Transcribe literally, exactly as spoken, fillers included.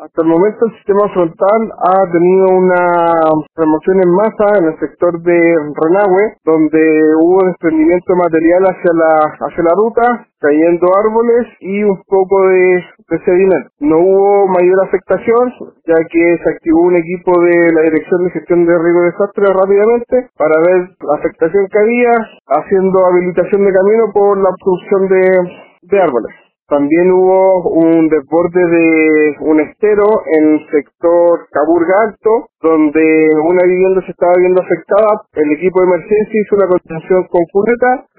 Hasta el momento el sistema frontal ha tenido una remoción en masa en el sector de Renahue, donde hubo desprendimiento de material hacia la, hacia la ruta, cayendo árboles y un poco de, de sedimento. No hubo mayor afectación, ya que se activó un equipo de la Dirección de Gestión de Riesgo y Desastres rápidamente para ver la afectación que había, haciendo habilitación de camino por la obstrucción de, de árboles. También hubo un desborde de un estero en el sector Caburga Alto, donde una vivienda se estaba viendo afectada. El equipo de emergencia hizo una contención con cuneta